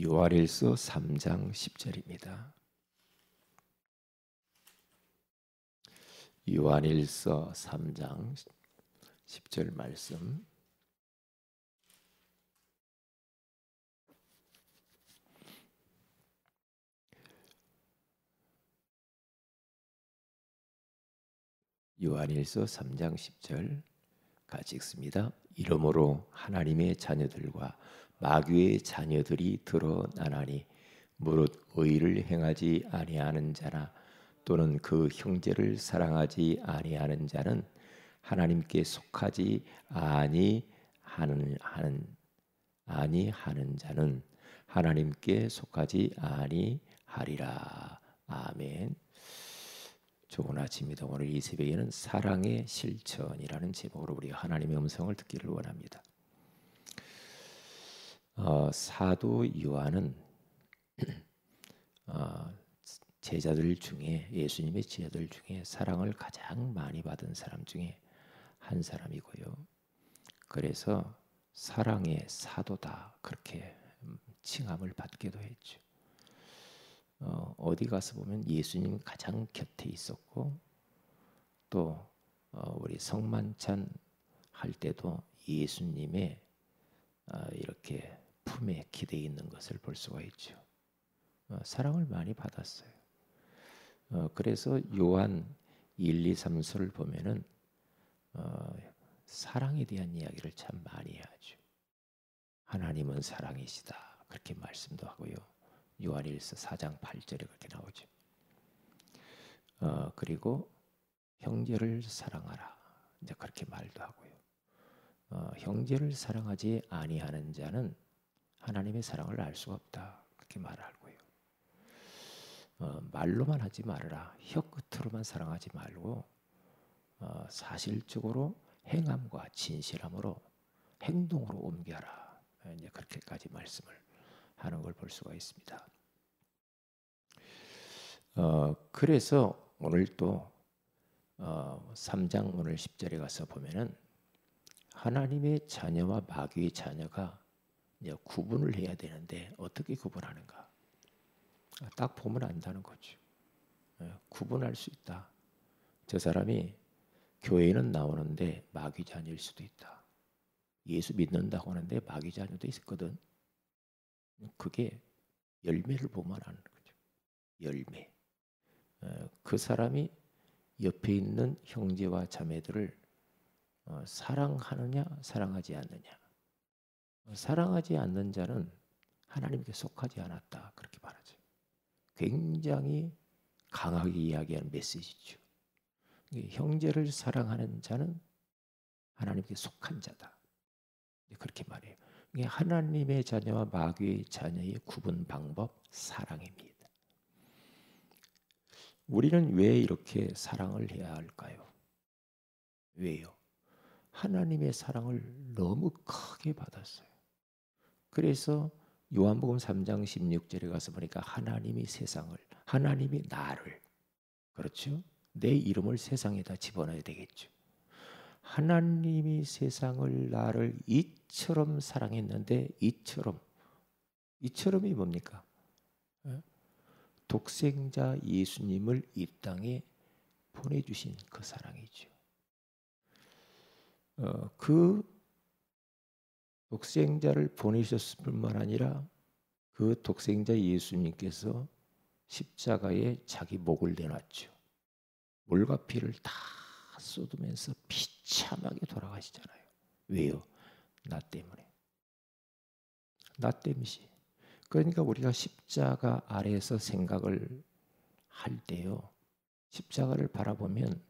요한일서 3장 10절입니다. 요한일서 3장 10절 말씀. 요한일서 3장 10절 같이 읽습니다. 이러므로 하나님의 자녀들과 마귀의 자녀들이 드러나나니 무릇 의를 행하지 아니하는 자나 또는 그 형제를 사랑하지 아니하는 자는 하나님께 속하지 아니하는 자는 하나님께 속하지 아니하리라. 아멘. 좋은 아침입니다. 오늘 이 새벽에는 사랑의 실천이라는 제목으로 우리가 하나님의 음성을 듣기를 원합니다. 사도 요한은 제자들 중에, 예수님의 제자들 중에 사랑을 가장 많이 받은 사람 중에 한 사람이고요. 그래서 사랑의 사도다 그렇게 칭함을 받기도 했죠. 어디 가서 보면 예수님 가장 곁에 있었고, 또 우리 성만찬 할 때도 예수님의 이렇게 품에 기대어 있는 것을 볼 수가 있죠. 사랑을 많이 받았어요. 그래서 요한 1, 2, 3서를 보면은 사랑에 대한 이야기를 참 많이 하죠. 하나님은 사랑이시다 그렇게 말씀도 하고요. 요한일서 4장 8절에 그렇게 나오죠. 그리고 형제를 사랑하라 이제 그렇게 말도 하고요. 형제를 사랑하지 아니하는 자는 하나님의 사랑을 알 수가 없다 그렇게 말하고요. 말로만 하지 말아라. 혀 끝으로만 사랑하지 말고 사실적으로 행함과 진실함으로 행동으로 옮겨라. 이제 그렇게까지 말씀을 하는 걸 볼 수가 있습니다. 그래서 오늘 또 3장 오늘 10절에 가서 보면은 하나님의 자녀와 마귀의 자녀가 이제 구분을 해야 되는데 어떻게 구분하는가? 딱 보면 안다는 거죠. 구분할 수 있다. 저 사람이 교회는 나오는데 마귀 자녀일 수도 있다. 예수 믿는다고 하는데 마귀 자녀도 있거든. 그게 열매를 보면 아는 거죠. 열매. 그 사람이 옆에 있는 형제와 자매들을 사랑하느냐 사랑하지 않느냐. 사랑하지 않는 자는 하나님께 속하지 않았다 그렇게 말하죠. 굉장히 강하게 이야기하는 메시지죠. 형제를 사랑하는 자는 하나님께 속한 자다 그렇게 말해요. 하나님의 자녀와 마귀의 자녀의 구분 방법 사랑입니다. 우리는 왜 이렇게 사랑을 해야 할까요? 왜요? 하나님의 사랑을 너무 크게 받았어요. 그래서 요한복음 3장 16절에 가서 보니까 하나님이 세상을, 하나님이 나를, 그렇죠? 내 이름을 세상에다 집어넣어야 되겠죠. 하나님이 세상을 나를 이처럼 사랑했는데 이처럼이 뭡니까? 독생자 예수님을 이 땅에 보내주신 그 사랑이죠. 그 독생자를 보내셨을 뿐만 아니라 그 독생자 예수님께서 십자가에 자기 목을 내놨죠. 물과 피를 다 쏟으면서 비참하게 돌아가시잖아요. 왜요? 나 때문에. 나 때문이지. 그러니까 우리가 십자가 아래에서 생각을 할 때요. 십자가를 바라보면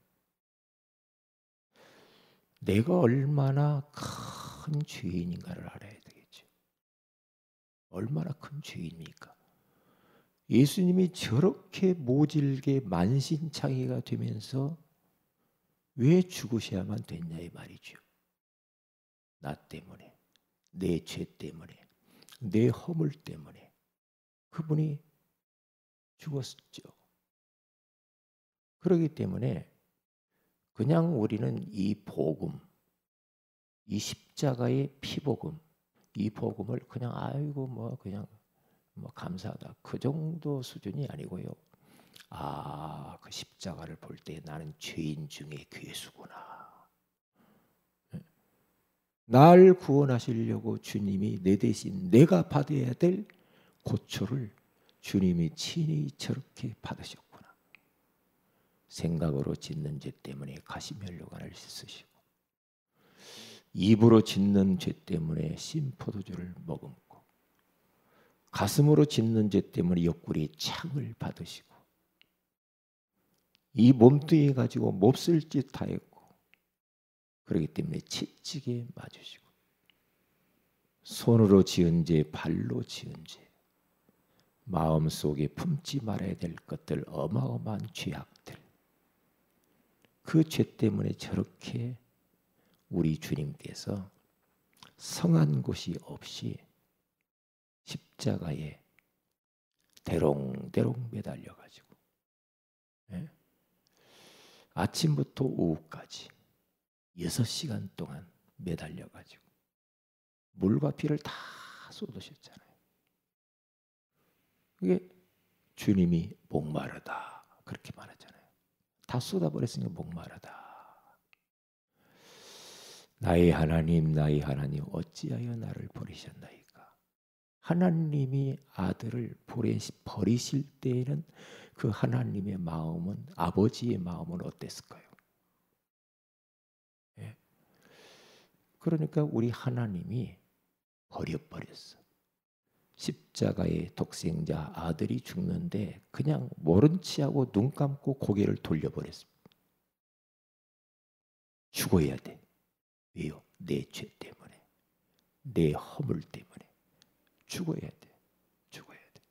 내가 얼마나 큰 죄인인가를 알아야 되겠죠. 얼마나 큰 죄인입니까? 예수님이 저렇게 모질게 만신창이가 되면서 왜 죽으셔야만 됐냐 이 말이죠. 나 때문에, 내 죄 때문에, 내 허물 때문에 그분이 죽었죠. 그렇기 때문에 그냥 우리는 이 복음, 이 십자가의 피복음, 이 복음을 그냥 아이고 뭐 그냥 뭐 감사하다 그 정도 수준이 아니고요. 아, 그 십자가를 볼 때 나는 죄인 중에 괴수구나. 날 구원하시려고 주님이 내 대신 내가 받아야 될 고초를 주님이 친히 저렇게 받으셨구나. 생각으로 짓는 죄 때문에 가시면류관을 쓰시고, 입으로 짓는 죄 때문에 신포도주를 머금고, 가슴으로 짓는 죄 때문에 옆구리에 창을 받으시고, 이 몸뚱이 가지고 몹쓸 짓 다 했고, 그렇기 때문에 채찍에 맞으시고, 손으로 지은 죄, 발로 지은 죄, 마음속에 품지 말아야 될 것들, 어마어마한 죄악들, 그 죄 때문에 저렇게 우리 주님께서 성한 곳이 없이 십자가에 대롱대롱 매달려 가지고, 아침부터 오후까지 6시간 동안 매달려 가지고 물과 피를 다 쏟으셨잖아요. 그게 주님이 목마르다 그렇게 말하잖아요. 다 쏟아버렸으니까 목마르다. 나의 하나님 어찌하여 나를 버리셨나이까. 하나님이 아들을 버리실 때에는 그 하나님의 마음은, 아버지의 마음은 어땠을까요? 예. 그러니까 우리 하나님이 버려버렸어. 십자가의 독생자 아들이 죽는데 그냥 모른 체하고 눈 감고 고개를 돌려버렸습니다. 죽어야 돼. 왜요? 내 죄 때문에, 내 허물 때문에 죽어야 돼. 죽어야 돼.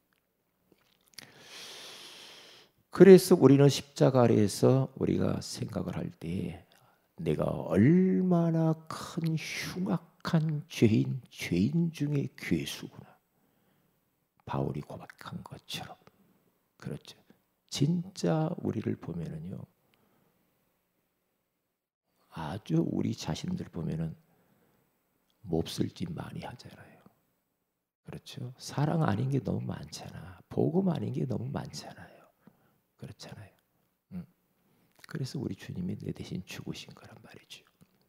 그래서 우리는 십자가 아래에서 우리가 생각을 할 때 내가 얼마나 큰 흉악한 죄인 중에 괴수구나. 바울이 고백한 것처럼. 그렇죠. 진짜 우리를 보면은요, 아주 우리 자신들 보면은 몹쓸 짓 많이 하잖아요. 그렇죠. 사랑 아닌 게 너무 많잖아. 복음 아닌 게 너무 많잖아요. 그렇잖아요. 그래서 우리 주님이 내 대신 죽으신 거란 말이죠.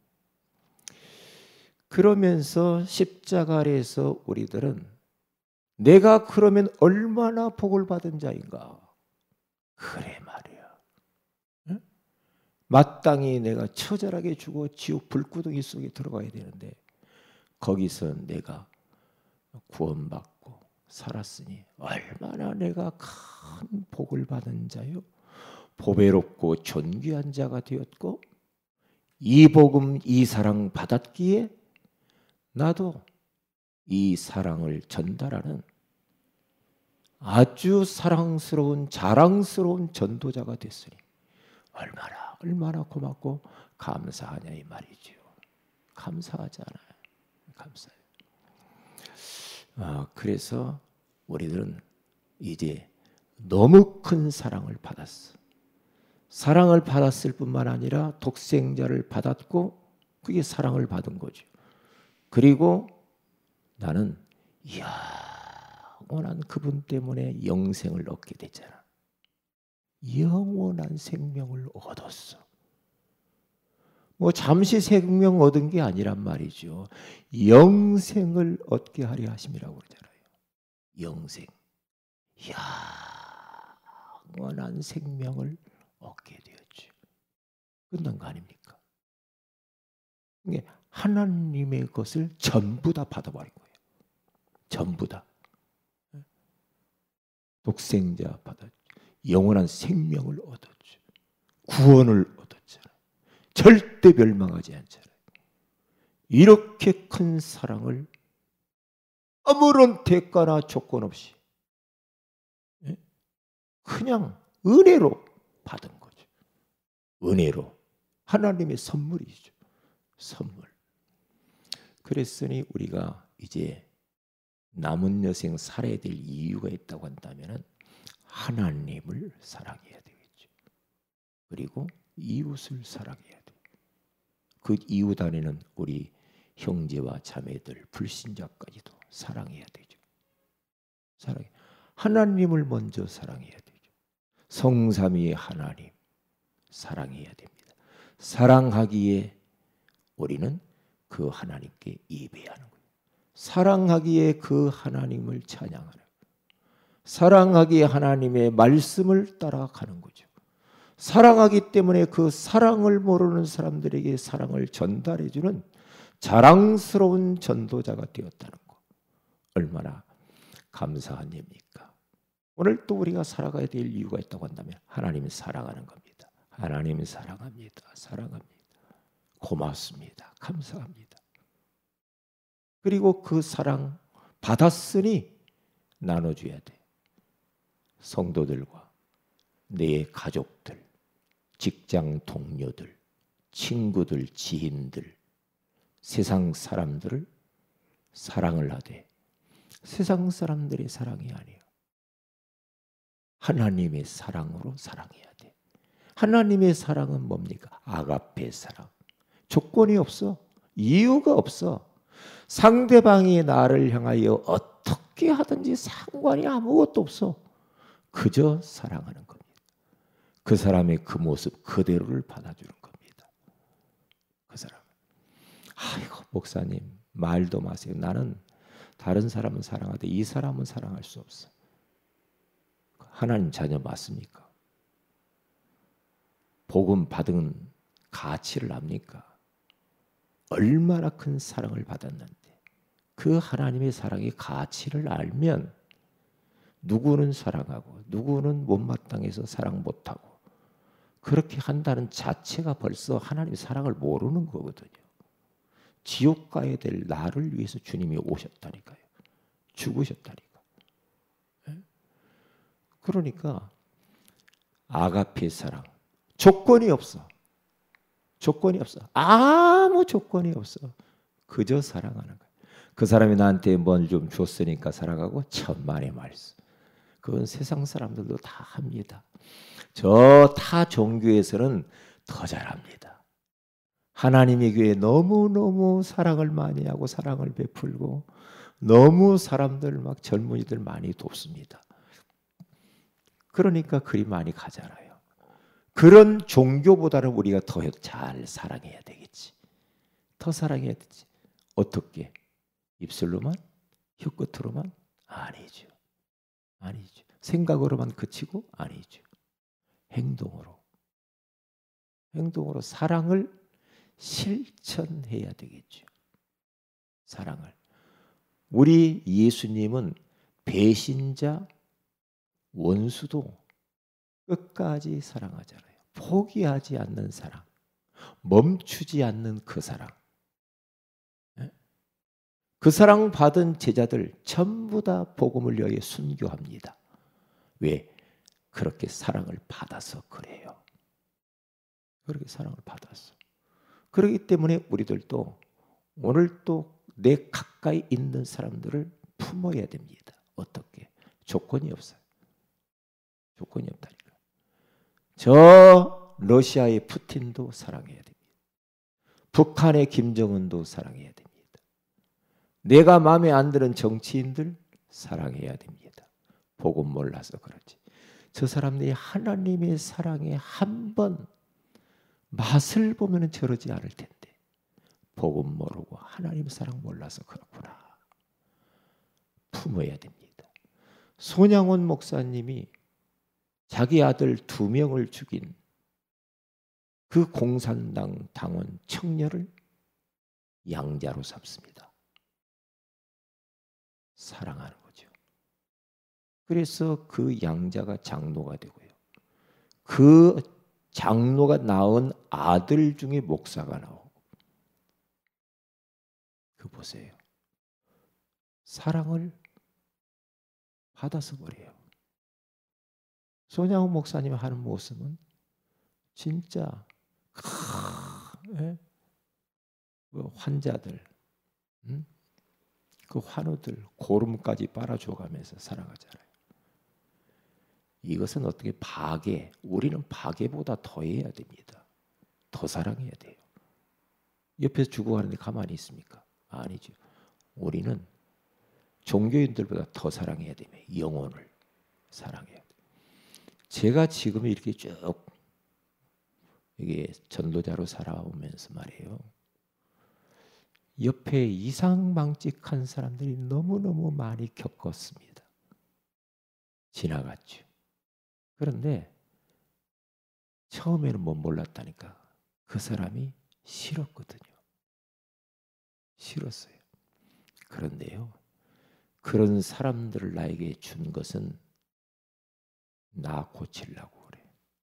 그러면서 십자가 아래에서 우리들은 내가 그러면 얼마나 복을 받은 자인가. 그래 말이야. 응? 마땅히 내가 처절하게 죽어 지옥 불구덩이 속에 들어가야 되는데 거기서 내가 구원받고 살았으니 얼마나 내가 큰 복을 받은 자요. 보배롭고 존귀한 자가 되었고, 이 복음 이 사랑 받았기에 나도 이 사랑을 전달하는 아주 사랑스러운 자랑스러운 전도자가 됐으니 얼마나 고맙고 감사하냐 이 말이죠. 감사하잖아요. 감사해요. 그래서 우리들은 이제 너무 큰 사랑을 받았어. 사랑을 받았을 뿐만 아니라 독생자를 받았고 그게 사랑을 받은 거죠. 그리고 나는 영원한 그분 때문에 영생을 얻게 되잖아. 영원한 생명을 얻었어. 뭐 잠시 생명 얻은 게 아니란 말이죠. 영생을 얻게 하려 하심이라고 그러잖아요. 영생. 영원한 생명을 얻게 되었죠. 끝난 거 아닙니까? 이게 하나님의 것을 전부 다 받아버린 거예요. 전부 다. 독생자 받았죠. 영원한 생명을 얻었죠. 구원을 얻었잖아요. 절대 멸망하지 않잖아요. 이렇게 큰 사랑을 아무런 대가나 조건 없이 그냥 은혜로 받은 거죠. 은혜로. 하나님의 선물이죠. 선물. 그랬으니 우리가 이제 남은 여생 살아야 될 이유가 있다고 한다면 하나님을 사랑해야 되겠죠. 그리고 이웃을 사랑해야 돼. 그 이웃 안에는 우리 형제와 자매들, 불신자까지도 사랑해야 되죠. 사랑해. 하나님을 먼저 사랑해야 되죠. 성삼위의 하나님 사랑해야 됩니다. 사랑하기에 우리는 그 하나님께 예배하는 거예요. 사랑하기에 그 하나님을 찬양하는 거예요. 사랑하기에 하나님의 말씀을 따라가는 거죠. 사랑하기 때문에 그 사랑을 모르는 사람들에게 사랑을 전달해주는 자랑스러운 전도자가 되었다는 거. 얼마나 감사한 일입니까? 오늘 또 우리가 살아가야 될 이유가 있다고 한다면 하나님을 사랑하는 겁니다. 하나님을 사랑합니다. 사랑합니다. 고맙습니다. 감사합니다. 그리고 그 사랑 받았으니 나눠줘야 돼. 성도들과 내 가족들, 직장 동료들, 친구들, 지인들, 세상 사람들을 사랑을 하되 세상 사람들의 사랑이 아니에요. 하나님의 사랑으로 사랑해야 돼. 하나님의 사랑은 뭡니까? 아가페 사랑. 조건이 없어. 이유가 없어. 상대방이 나를 향하여 어떻게 하든지 상관이 아무것도 없어. 그저 사랑하는 겁니다. 그 사람의 그 모습 그대로를 받아주는 겁니다. 그 사람. 아이고 목사님 말도 마세요. 나는 다른 사람은 사랑하되 이 사람은 사랑할 수 없어. 하나님 자녀 맞습니까? 복음 받은 가치를 압니까? 얼마나 큰 사랑을 받았는데 그 하나님의 사랑의 가치를 알면 누구는 사랑하고 누구는 못마땅해서 사랑 못하고 그렇게 한다는 자체가 벌써 하나님의 사랑을 모르는 거거든요. 지옥 가야 될 나를 위해서 주님이 오셨다니까요. 죽으셨다니까. 그러니까 아가페 사랑 조건이 없어. 조건이 없어. 아무 조건이 없어. 그저 사랑하는 거야. 그 사람이 나한테 뭘 좀 줬으니까 사랑하고 천만의 말씀. 그건 세상 사람들도 다 합니다. 저 타 종교에서는 더 잘합니다. 하나님의 교회에 너무너무 사랑을 많이 하고 사랑을 베풀고 너무 사람들 막 젊은이들 많이 돕습니다. 그러니까 그리 많이 가잖아요. 그런 종교보다는 우리가 더 잘 사랑해야 되겠지. 더 사랑해야 되지. 어떻게? 입술로만? 혀끝으로만? 아니죠. 아니죠. 생각으로만 그치고? 아니죠. 행동으로. 행동으로 사랑을 실천해야 되겠죠. 사랑을. 우리 예수님은 배신자, 원수도 끝까지 사랑하잖아요. 포기하지 않는 사랑. 멈추지 않는 그 사랑. 그 사랑 받은 제자들 전부 다 복음을 위하여 순교합니다. 왜? 그렇게 사랑을 받아서 그래요. 그렇게 사랑을 받았어. 그렇기 때문에 우리들도 오늘 또 내 가까이 있는 사람들을 품어야 됩니다. 어떻게? 조건이 없어요. 조건이 없다니까. 저 러시아의 푸틴도 사랑해야 됩니다. 북한의 김정은도 사랑해야 됩니다. 내가 마음에 안 드는 정치인들 사랑해야 됩니다. 복음 몰라서 그렇지. 저 사람들이 하나님의 사랑에 한 번 맛을 보면 저러지 않을 텐데 복음 모르고 하나님 사랑 몰라서 그렇구나. 품어야 됩니다. 손양원 목사님이 자기 아들 2명을 죽인 그 공산당 당원 청년을 양자로 삼습니다. 사랑하는 거죠. 그래서 그 양자가 장로가 되고요. 그 장로가 낳은 아들 중에 목사가 나오고. 그 보세요. 사랑을 받아서 그래요. 손양훈 목사님이 하는 모습은 진짜 그 환자들, 그 환우들 고름까지 빨아줘가면서 살아가잖아요. 이것은 어떻게 파괴, 우리는 파괴보다 더 해야 됩니다. 더 사랑해야 돼요. 옆에서 죽어가는데 가만히 있습니까? 아니죠. 우리는 종교인들보다 더 사랑해야 됩니다. 영혼을. 사랑해야 돼. 제가 지금 이렇게 쭉 이게 전도자로 살아오면서 말이에요. 옆에 이상망측한 사람들이 너무너무 많이 겪었습니다. 지나갔죠. 그런데 처음에는 뭐 몰랐다니까. 그 사람이 싫었거든요. 싫었어요. 그런데요. 그런 사람들을 나에게 준 것은 나 고치려고 그래.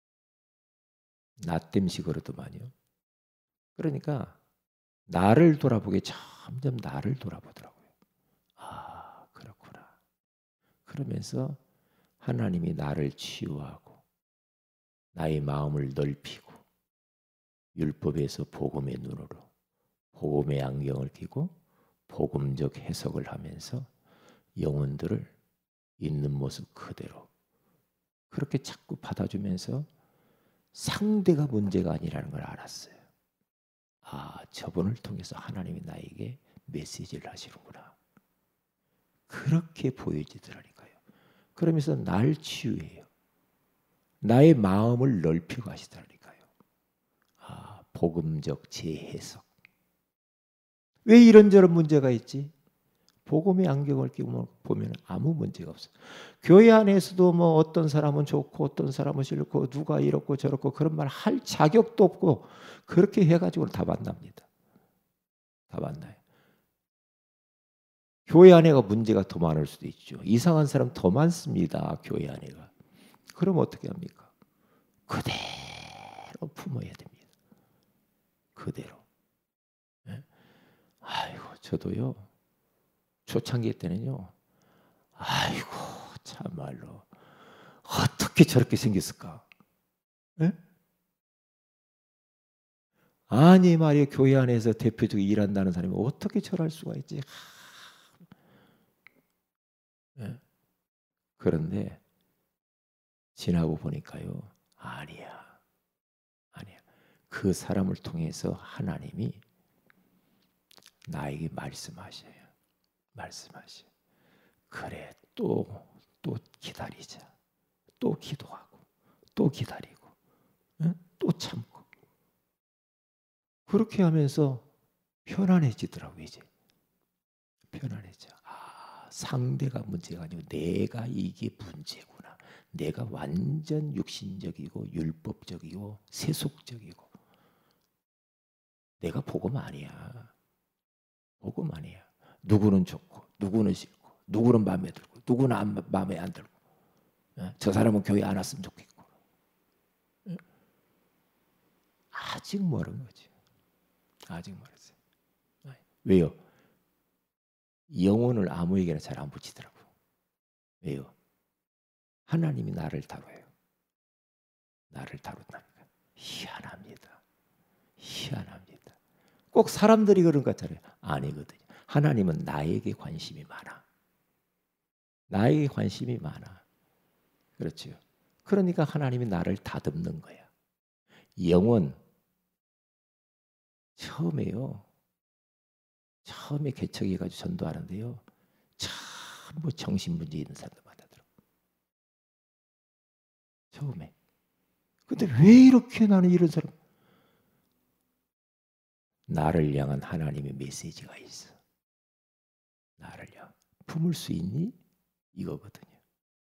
나 땜시 그러더만요. 그러니까 나를 돌아보게 점점 나를 돌아보더라고요. 아, 그렇구나. 그러면서 하나님이 나를 치유하고 나의 마음을 넓히고 율법에서 복음의 눈으로 복음의 안경을 끼고 복음적 해석을 하면서 영혼들을 있는 모습 그대로 그렇게 자꾸 받아주면서 상대가 문제가 아니라는 걸 알았어요. 아, 저분을 통해서 하나님이 나에게 메시지를 하시는구나. 그렇게 보여지더라니까요. 그러면서 날 치유해요. 나의 마음을 넓히고 하시더라니까요. 아, 복음적 재해석. 왜 이런저런 문제가 있지? 복음의 안경을 끼고 보면 아무 문제가 없어요. 교회 안에서도 뭐 어떤 사람은 좋고 어떤 사람은 싫고 누가 이렇고 저렇고 그런 말 할 자격도 없고 그렇게 해가지고 다 만납니다. 다 만나요. 교회 안에가 문제가 더 많을 수도 있죠. 이상한 사람 더 많습니다. 교회 안에가. 그럼 어떻게 합니까? 그대로 품어야 됩니다. 그대로. 네? 아이고 저도요. 초창기 때는요. 아이고 참말로 어떻게 저렇게 생겼을까? 네? 아니 말이에요. 교회 안에서 대표적으로 일한다는 사람이 어떻게 저럴 수가 있지? 네? 그런데 지나고 보니까요. 아니야. 아니야. 그 사람을 통해서 하나님이 나에게 말씀하셔요. 말씀하셔요. 그래 또 기다리자. 또 기도하고 또 기다리고 응? 또 참고 그렇게 하면서 편안해지더라고요. 이제 편안해져. 아, 상대가 문제가 아니고 내가 이게 문제구나. 내가 완전 육신적이고 율법적이고 세속적이고 내가 복음 아니야. 복음 아니야. 누구는 좋고 누구는 싫고 누구는 마음에 들고 누구는 마음에 안 들고 저 사람은 교회 안 왔으면 좋겠고 아직 멀은 거지. 아직 멀었어요. 왜요? 영혼을 아무에게나 잘 안 붙이더라고. 왜요? 하나님이 나를 다뤄요. 나를 다룬다니까. 희한합니다. 희한합니다. 꼭 사람들이 그런 것 같잖아요. 아니거든요. 하나님은 나에게 관심이 많아. 나에게 관심이 많아. 그렇죠. 그러니까 하나님이 나를 다듬는 거야. 영혼 처음에 개척해가지고 전도하는데요. 전부 정신문제 있는 사람들 받아들어. 처음에. 근데 왜 이렇게 나는 이런 사람? 나를 향한 하나님의 메시지가 있어. 나를 향. 품을 수 있니? 이거거든요.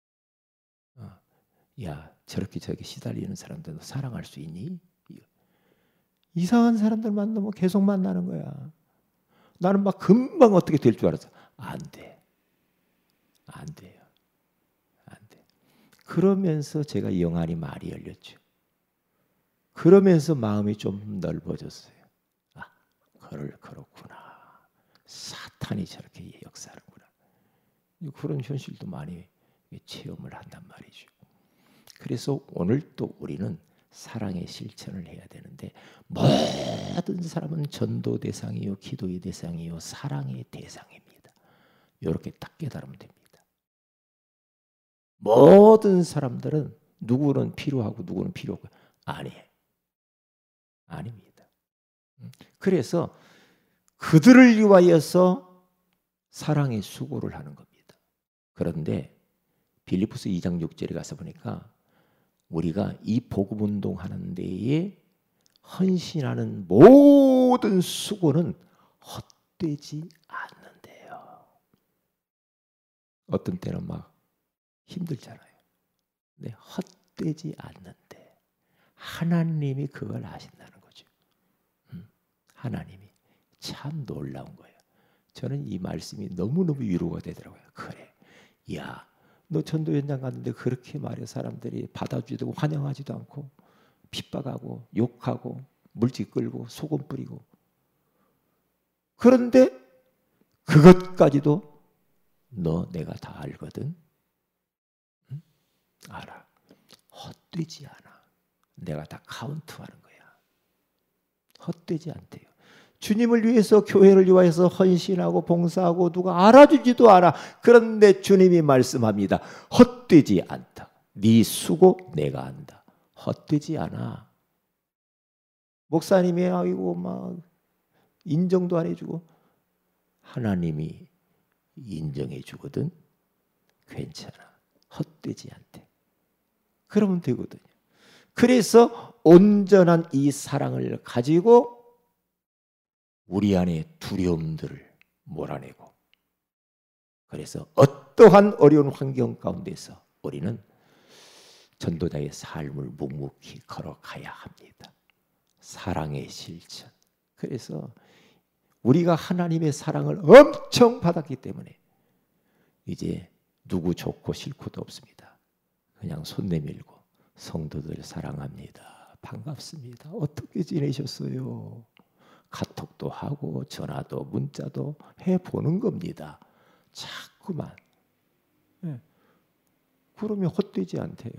야, 저렇게 시달리는 사람들 사랑할 수 있니? 이거. 이상한 사람들 만나면 계속 만나는 거야. 나는 막 금방 어떻게 될 줄 알았어. 안 돼. 안 돼요. 안 돼. 그러면서 제가 영안이 많이 열렸죠. 그러면서 마음이 좀 넓어졌어요. 아, 그렇구나. 사탄이 저렇게 역사하는구나. 그런 현실도 많이 체험을 한단 말이죠. 그래서 오늘 또 우리는 사랑의 실천을 해야 되는데 모든 사람은 전도 대상이요, 기도의 대상이요, 사랑의 대상입니다. 이렇게 딱 깨달으면 됩니다. 모든 사람들은 누구는 필요하고 누구는 필요 없고 아니에요. 아닙니다. 그래서 그들을 위하여서 사랑의 수고를 하는 겁니다. 그런데 빌립보서 2장 6절에 가서 보니까 우리가 이 복음운동 하는 데에 헌신하는 모든 수고는 헛되지 않는데요. 어떤 때는 막 힘들잖아요. 네, 헛되지 않는데 하나님이 그걸 아신다는 거죠. 하나님이 참 놀라운 거예요. 저는 이 말씀이 너무너무 위로가 되더라고요. 그래, 야, 너 전도 현장 갔는데 그렇게 말해 사람들이 받아주지도 환영하지도 않고 핍박하고 욕하고 물질 끌고 소금 뿌리고, 그런데 그것까지도 너 내가 다 알거든. 응? 알아. 헛되지 않아. 내가 다 카운트하는 거야. 헛되지 않대요. 주님을 위해서, 교회를 위해서 헌신하고 봉사하고 누가 알아주지도 않아. 그런데 주님이 말씀합니다. 헛되지 않다. 네 수고 내가 안다. 헛되지 않아. 목사님이 아이고 막 인정도 안 해주고 하나님이 인정해 주거든. 괜찮아. 헛되지 않대. 그러면 되거든요. 그래서 온전한 이 사랑을 가지고 우리 안에 두려움들을 몰아내고, 그래서 어떠한 어려운 환경 가운데서 우리는 전도자의 삶을 묵묵히 걸어가야 합니다. 사랑의 실천. 그래서 우리가 하나님의 사랑을 엄청 받았기 때문에 이제 누구 좋고 싫고도 없습니다. 그냥 손 내밀고 성도들 사랑합니다. 반갑습니다. 어떻게 지내셨어요? 카톡도 하고 전화도 문자도 해보는 겁니다. 자꾸만. 네. 그러면 헛되지 않대요.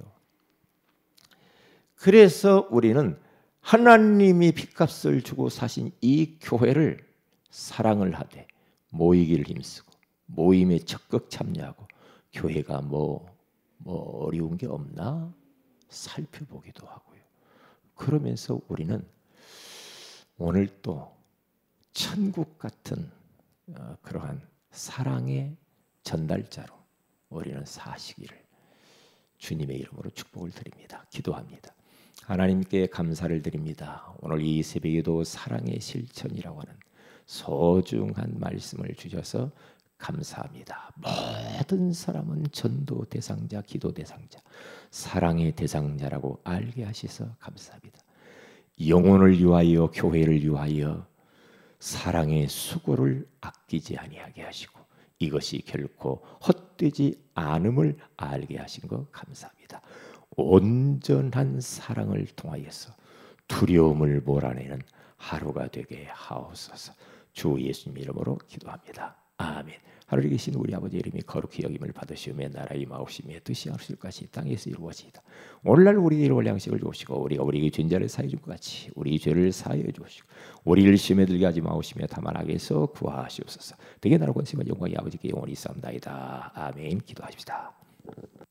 그래서 우리는 하나님이 핏값을 주고 사신 이 교회를 사랑을 하되 모이기를 힘쓰고 모임에 적극 참여하고 교회가 뭐 어려운 게 없나 살펴보기도 하고요. 그러면서 우리는 오늘 또 천국 같은 그러한 사랑의 전달자로 우리는 사시기를 주님의 이름으로 축복을 드립니다. 기도합니다. 하나님께 감사를 드립니다. 오늘 이 새벽에도 사랑의 실천이라고 하는 소중한 말씀을 주셔서 감사합니다. 모든 사람은 전도 대상자, 기도 대상자, 사랑의 대상자라고 알게 하셔서 감사합니다. 영혼을 위하여, 교회를 위하여 사랑의 수고를 아끼지 아니하게 하시고 이것이 결코 헛되지 않음을 알게 하신 것 감사합니다. 온전한 사랑을 통하여서 두려움을 몰아내는 하루가 되게 하옵소서. 주 예수님 이름으로 기도합니다. 아멘. 하늘에 계신 우리 아버지 이름이 거룩히 여김을 받으시오며 나라의 임하옵시며 뜻이 하늘의 같이 땅에서 이루어지이다. 오늘날 우리에게 일용할 양식을 주옵시고 우리가 우리에게 죄인 자를 사하여 준 것 같이 우리 죄를 사하여 주옵시고 우리를 시험에 들게 하지 마옵시며 다만 악에서 구하시옵소서. 되게 나라 권세와 영광이 아버지께 영원히 있사옵나이다. 아멘. 기도하십시다.